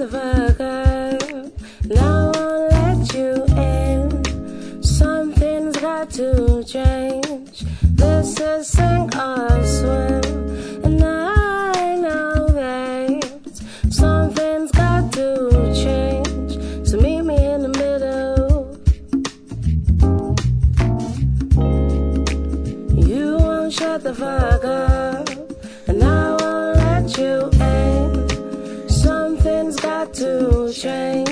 the fuck up. Now I won't let you in. Something's got to change. This is sink or swim, and I know that something's got to change. So meet me in the middle. You won't shut the fuck up, and I won't let you in. Something's got to change.